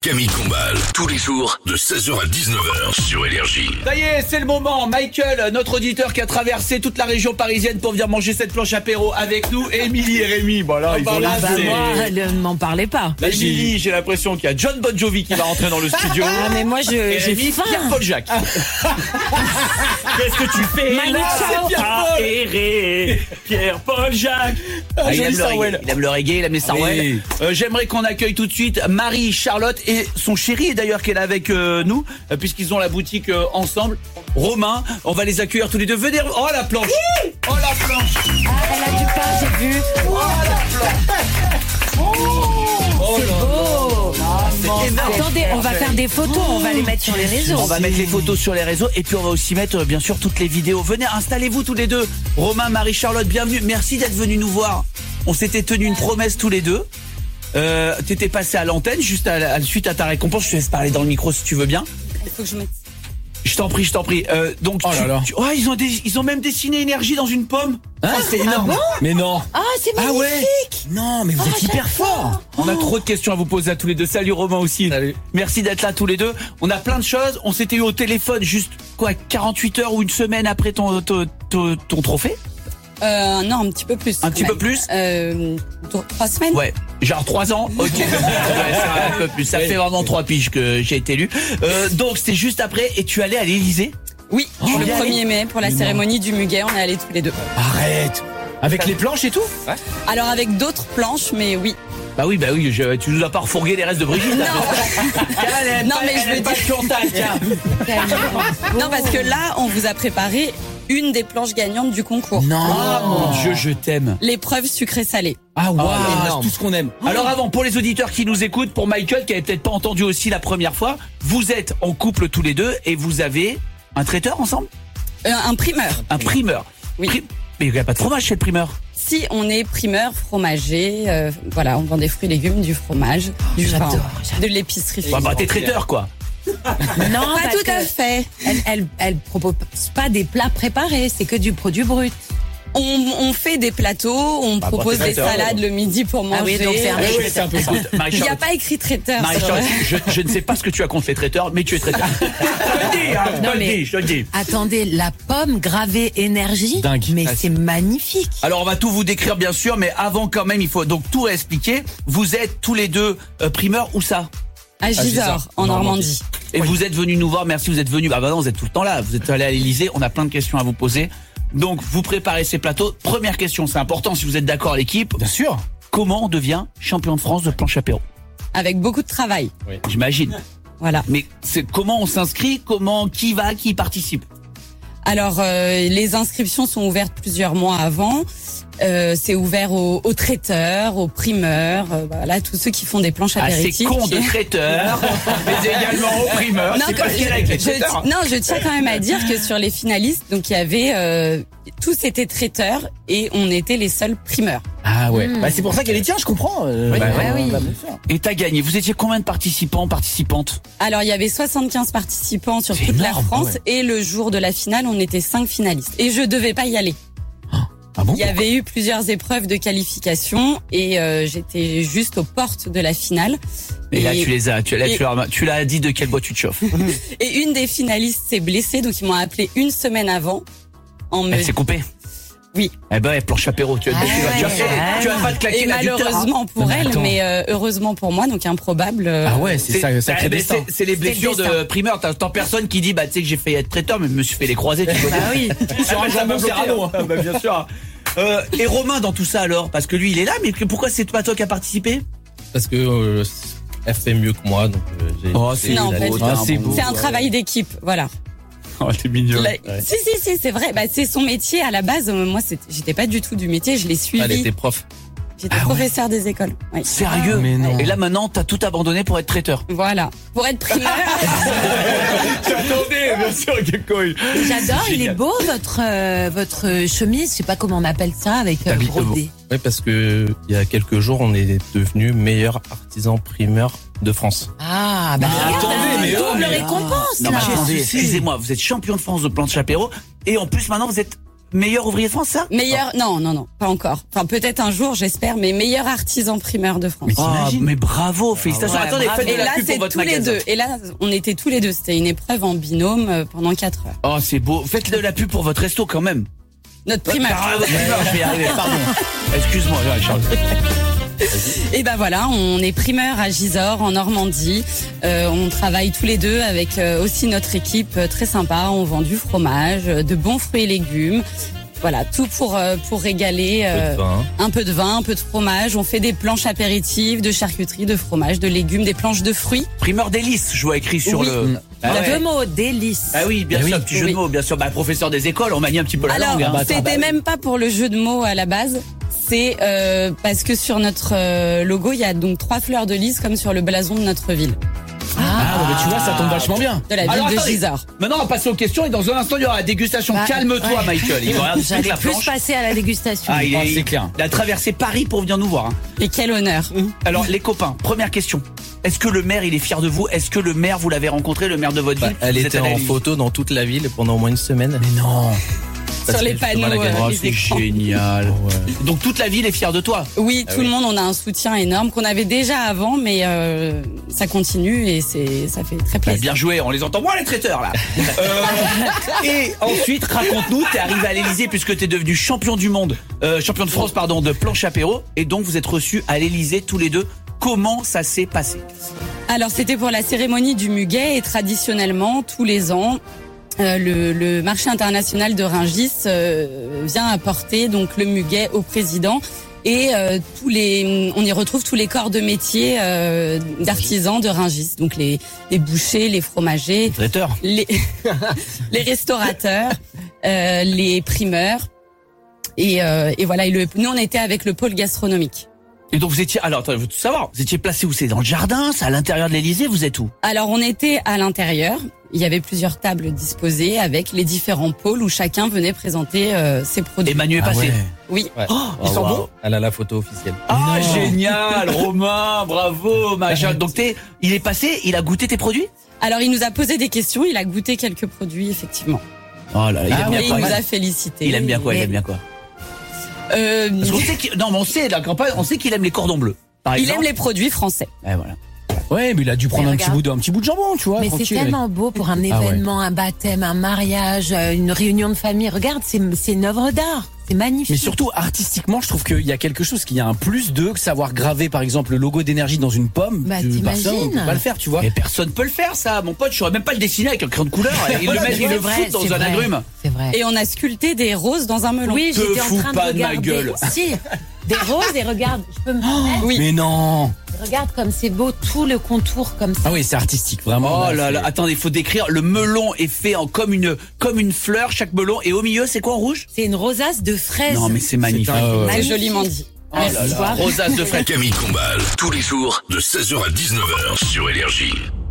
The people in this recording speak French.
Camille Combal, tous les jours de 16h à 19h sur Énergie. Ça y est, c'est le moment. Michael, notre auditeur qui a traversé toute la région parisienne pour venir manger cette planche apéro avec nous. Émilie et Rémi, voilà, ils ont lancé. Moi, ne m'en parlez pas. Émilie, j'ai l'impression qu'il y a John Bon Jovi qui va rentrer dans le studio. Ah, mais moi, Et j'ai Rémi, faim. Pierre-Paul Jacques. Qu'est-ce que tu fais Manu là? Chao. Pierre-Paul. Errer, Pierre-Paul Jacques. Ah, il, Johnny aime le Sarwell. reggae, il aime le reggae, il aime les Sarwell. J'aimerais qu'on accueille tout de suite Marie, Charlotte et son chéri d'ailleurs qui est là avec nous puisqu'ils ont la boutique ensemble. Romain, on va les accueillir tous les deux. Venez, oh la planche. Oh la planche. Ah, elle a du pain, j'ai vu. Oh la planche. Oh C'est là beau. C'est énorme. Attendez, on va faire des photos, on va les mettre sur les réseaux. On va mettre les photos sur les réseaux et puis on va aussi mettre bien sûr toutes les vidéos. Venez, installez-vous tous les deux. Romain, Marie, Charlotte, bienvenue. Merci d'être venus nous voir. On s'était tenu une promesse tous les deux. T'étais passé à l'antenne juste suite à ta récompense. Je te laisse parler dans le micro si tu veux bien. Il faut que je mette. Je t'en prie, je t'en prie. Donc ils ont même dessiné Énergie dans une pomme. C'est énorme. Mais non. Ah, c'est magnifique. Non, mais vous êtes hyper fort. On a trop de questions à vous poser à tous les deux. Salut Romain aussi. Salut. Merci d'être là tous les deux. On a plein de choses. On s'était eu au téléphone juste 48 heures ou une semaine après ton trophée. Non, un petit peu plus. Un petit peu plus 3 semaines. Ouais, genre 3 ans. Ok. Ouais, c'est un peu plus. Ça fait vraiment 3 piges que j'ai été élu. Donc c'était juste après et tu allais à l'Élysée. Oui, pour le y allais 1er mai, pour la cérémonie du Muguet, on est allés tous les deux. Arrête. Avec les planches et tout? Alors avec d'autres planches, mais oui. Bah oui, tu nous as pas refourgué les restes de Brigitte. Non, non mais je veux pas dire. Chantal, tiens. Non, parce que là, on vous a préparé une des planches gagnantes du concours. Ah mon Dieu, je t'aime. L'épreuve sucré-salé. Ah waouh, énorme. tout ce qu'on aime. Alors avant, pour les auditeurs qui nous écoutent, pour Michael qui avait peut-être pas entendu aussi la première fois, vous êtes en couple tous les deux et vous avez un traiteur ensemble? Un primeur. Un primeur. Oui. Mais il n'y a pas de fromage chez le primeur. Si on est primeur, fromager, voilà, on vend des fruits et légumes, du fromage, du pain, de l'épicerie. Bah t'es traiteur quoi. Non, Pas parce tout à que fait. elle propose pas des plats préparés, c'est que du produit brut. On fait des plateaux, on propose des salades le midi pour manger. Ah oui, donc c'est un Oui, c'est un peu ça. Écoute, Il n'y a Marie-Charlotte, pas écrit traiteur. Marie-Charlotte, je ne sais pas ce que tu as contre les traiteurs, mais tu es traiteur. Je te le dis, hein, je te le dis. Attendez, la pomme gravée Énergie. Dingue. Mais c'est magnifique. Alors on va tout vous décrire bien sûr, mais avant quand même, il faut donc tout expliquer. Vous êtes tous les deux primeurs, où ça? À Gisors, en Normandie. Et vous êtes venus nous voir, merci, vous êtes venus. Bah non, vous êtes tout le temps là, vous êtes allés à l'Élysée, on a plein de questions à vous poser. Donc vous préparez ces plateaux. Première question, c'est important si vous êtes d'accord à l'équipe. Bien sûr. Comment on devient champion de France de planche apéro? Avec beaucoup de travail. J'imagine. Voilà. Mais c'est comment on s'inscrit, qui participe? Alors, les inscriptions sont ouvertes plusieurs mois avant. C'est ouvert aux traiteurs, aux primeurs, voilà, tous ceux qui font des planches Ah, c'est apéritives. con de traiteurs, mais également aux primeurs. Non, C'est pas ce qu'il y a avec les traiteurs. je tiens quand même à dire que sur les finalistes, donc il y avait tous étaient traiteurs et on était les seuls primeurs. Ah ouais. Bah c'est pour ça qu'elle est tiens, je comprends. oui. Bien sûr. Et t'as gagné. Vous étiez combien de participants, participantes? Alors il y avait 75 participants sur C'est toute la énorme, France ouais. et le jour de la finale, on était 5 finalistes. Et je devais pas y aller. Ah bon? Il y avait eu plusieurs épreuves de qualification et j'étais juste aux portes de la finale. Et là, tu l'as dit de quel bois tu te chauffes. Et une des finalistes s'est blessée, donc ils m'ont appelé une semaine avant. Elle s'est coupée. Oui. Eh ben, planche apéro, tu vas pas te claquer Et l'adducteur. malheureusement pour Non, mais elle, attends. mais heureusement pour moi, donc improbable. Ah ouais, c'est ça, sacré destin. C'est les blessures le destin. de primeur. T'entends personne qui dit, bah, tu sais que j'ai failli être traiteur, mais je me suis fait les croisés, tu connais. Ah oui. Sur un jambon serrano, hein. Bah, bien sûr. Et Romain dans tout ça alors, parce que lui il est là, mais pourquoi c'est pas toi qui a participé? Parce que elle fait mieux que moi, donc j'ai. Oh, c'est Non, beau, pas du t'es tout. un c'est bon. beau. C'est un travail d'équipe, voilà. Oh, t'es mignon. Si, c'est vrai. Bah, c'est son métier à la base. Moi, j'étais pas du tout du métier. Je l'ai Elle suivi. était prof. J'étais professeur des écoles. Oui. Sérieux? Mais non. Et là maintenant t'as tout abandonné pour être traiteur. Voilà. Pour être primeur. J'attendais, bien sûr, J'adore, il est beau votre chemise, je sais pas comment on appelle ça, avec T'habites brodé. Oui, parce que il y a quelques jours, on est devenu meilleur artisan primeur de France. Ah, bah Mais regarde, attendez, mais double oh, mais récompense Non là. mais attendez, Souci. excusez-moi, vous êtes champion de France de planche apéro et en plus maintenant vous êtes meilleur ouvrier de France, ça? Meilleur, non, pas encore. Enfin, peut-être un jour, j'espère, mais meilleur artisan primeur de France. Mais Ah, t'imagines? mais bravo, félicitations. Ouais, Attendez, bravo. faites de Et la là, pub pour c'est votre tous les magasin. deux. Et là, on était tous les deux. C'était une épreuve en binôme pendant 4 heures. Oh, c'est beau. Faites de la pub pour votre resto quand même. Notre primeur. Ah, votre primeur, je vais y arriver, pardon. Excuse-moi, ouais, Charles. Et ben voilà, on est primeur à Gisors, en Normandie. On travaille tous les deux avec aussi notre équipe très sympa. On vend du fromage, de bons fruits et légumes. Voilà, tout pour régaler. Un peu de vin, un peu de fromage. On fait des planches apéritives, de charcuterie, de fromage, de légumes, des planches de fruits. Primeur délices, je vois écrit sur Oui. le. Ah ouais. Deux mots, délice. Ah oui, bien Ah sûr, oui. petit jeu de mots, bien sûr. Bah, professeur des écoles, on manie un petit peu la Alors, langue. Hein. c'était même pas pour le jeu de mots à la base. C'est parce que sur notre logo, il y a donc 3 fleurs de lys comme sur le blason de notre ville, Ah, mais tu vois, ça tombe vachement bien. de la ville Alors, de attendez. Gisors. Maintenant, on va passer aux questions et dans un instant, il y aura la dégustation. Bah, Calme-toi, ouais. Michael. Il va rien J'allais la plus planche. passer à la dégustation. Ah, il, Ah, c'est clair. il a traversé Paris pour venir nous voir. Hein. Et quel honneur. Alors, les copains, première question. Est-ce que le maire, il est fier de vous? Est-ce que le maire, vous l'avez rencontré, le maire de votre ville? Elle Vous était êtes allé à en l'Élysée. photo dans toute la ville pendant au moins une semaine. Mais non. Parce Sur les que justement, panneaux, la galerie- Oh, les c'est écrans. génial. Donc, toute la ville est fière de toi. Oui, tout le monde, on a un soutien énorme qu'on avait déjà avant, mais ça continue et ça fait très Bah, plaisir. bien joué, on les entend moins les traiteurs là. Et ensuite, raconte-nous, t'es arrivé à l'Élysée puisque t'es devenu champion du monde, champion de France pardon, de planche apéro, et donc vous êtes reçus à l'Élysée tous les deux. Comment ça s'est passé? Alors, c'était pour la cérémonie du muguet et traditionnellement, tous les ans, le marché international de Rungis vient apporter donc le muguet au président. Et on y retrouve tous les corps de métier d'artisans de Rungis, donc les bouchers, les fromagers, Traiteur. les restaurateurs, les primeurs, et voilà. Nous, on était avec le pôle gastronomique. Et donc vous étiez, alors attends, je veux tout savoir, vous étiez placé où? C'est dans le jardin? C'est à l'intérieur de l'Élysée? Vous êtes où? Alors, on était à l'intérieur. Il y avait plusieurs tables disposées avec les différents pôles où chacun venait présenter ses produits. Emmanuel est Ah passé. ouais. Oui. Oh, Oh, ils sont wow. bons? Elle a la photo officielle. Ah, Non. génial, Romain, bravo, machin. Donc il est passé, il a goûté tes produits? Alors, il nous a posé des questions. Il a goûté quelques produits, effectivement. Oh là là, il Ah aime Et bien il quoi? nous a félicité. Il aime bien quoi? Il aime bien quoi? Parce qu'on sait qu'il, non, mais on sait, la campagne, on sait qu'il aime les cordons bleus. Par il exemple. aime les produits français. Ouais, voilà. Ouais, mais il a dû prendre Mais un petit bout de jambon, tu vois. Mais c'est tranquille. tellement beau pour un Ah ouais. événement, un baptême, un mariage, une réunion de famille. Regarde, c'est une œuvre d'art. C'est magnifique. Mais surtout, artistiquement, je trouve qu'il y a quelque chose qui a un plus de que savoir graver, par exemple, le logo d'énergie dans une pomme. Bah, Personne t'imagines. ne peut pas le faire, tu vois. Mais personne peut le faire, ça, mon pote. Je saurais même pas le dessiner avec un crayon de couleur. Il le met, il le fout dans un agrume. C'est vrai. Et on a sculpté des roses dans un melon. Oui, Te j'étais en fous train de pas de ma regarder. gueule. Si, des roses et regarde, je peux me permettre. Oui. Mais non. Regarde comme c'est beau, tout le contour comme ça. Ah oui, c'est artistique, vraiment. Oh là là, c'est- attendez, il faut décrire. Le melon est fait en comme une fleur, chaque melon. Et au milieu, c'est quoi en rouge? C'est une rosace de fraises. Non, mais c'est magnifique. Ah ouais. C'est Magnifique. joliment dit. Oh là là, rosace de fraise. Camille Combal, tous les jours de 16h à 19h sur Énergie.